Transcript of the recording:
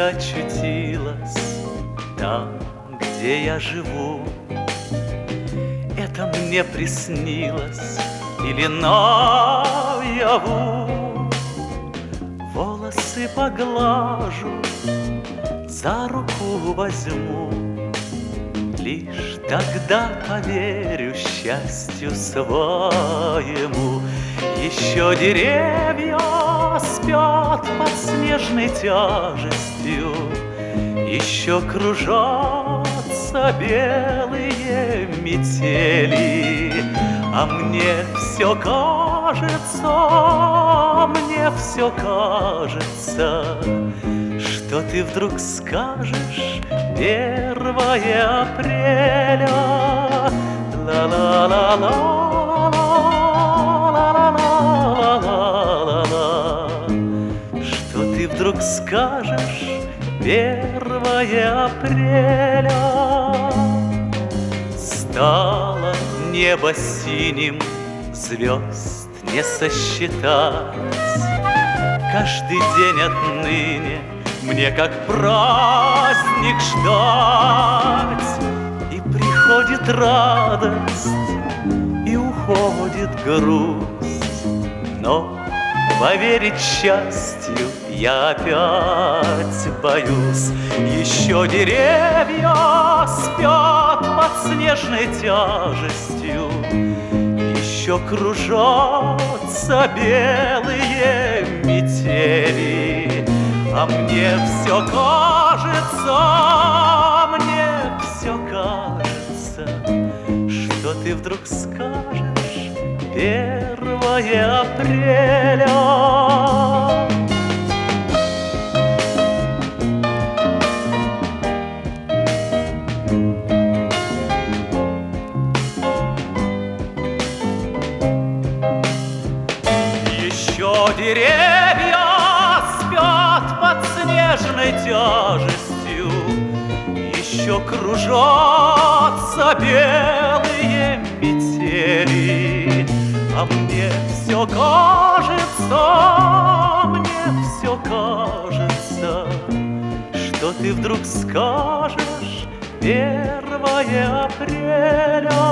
очутилась там, где я живу. Это мне приснилось или наяву. Волосы поглажу, за руку возьму, лишь тогда поверю счастью своему. Еще деревья спят под снежной тяжестью, еще кружатся белые метели. А мне все кажется, что ты вдруг скажешь 1 апреля. Ла-ла-ла-ла-ла-ла-ла-ла-ла-ла. Что ты вдруг скажешь 1 апреля. Стало небо синим, звезд не сосчитать. Каждый день отныне мне как праздник ждать. И приходит радость, и уходит грусть, но поверить счастью я опять боюсь. Еще деревья спят под снежной тяжестью, еще кружатся белые метели. А мне все кажется, что ты вдруг скажешь 1 апреля. Еще деревья спят под снежной тяжестью, еще кружатся белые метели. А мне все кажется, что ты вдруг скажешь 1 апреля.